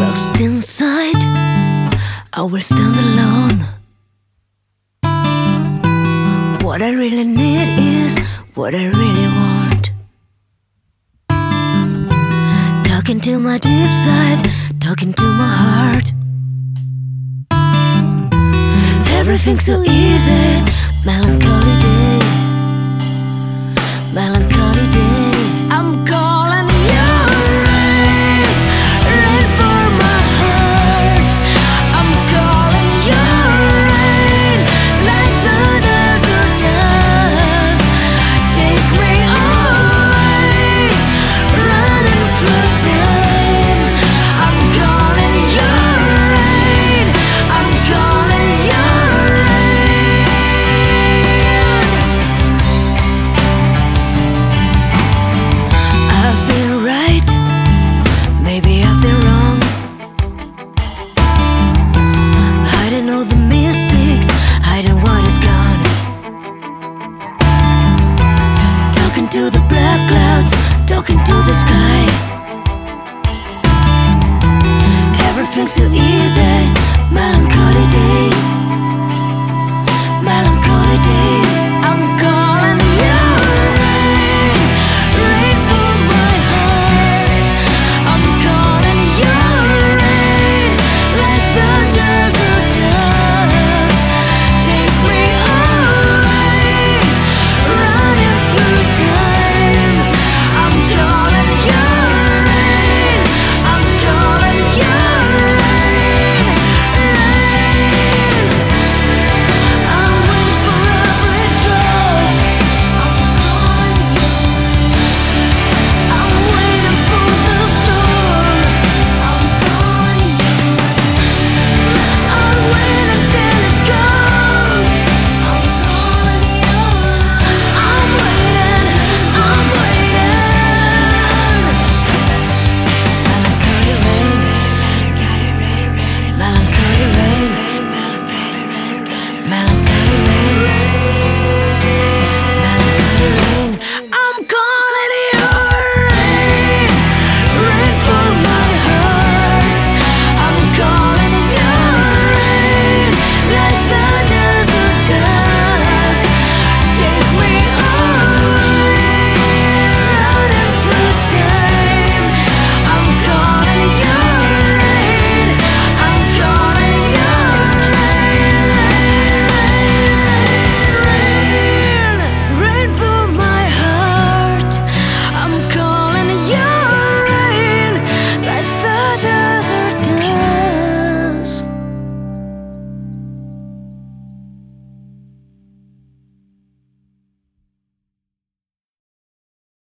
Lost inside, I will stand alone. What I really need is what I really want. Talking to my deep side, talking to my heart. Everything's so easy, melancholy day, melancholy day. I'm calling you rain, rain for my heart. I'm calling you rain, like the desert does. Take me away, running through time. I'm calling you rain, I'm calling you rain. I've been right, maybe I've been wrong. Hiding all the mistakes, hiding what is gone. Talking to the black clouds, talking to the sky. Everything's so easy,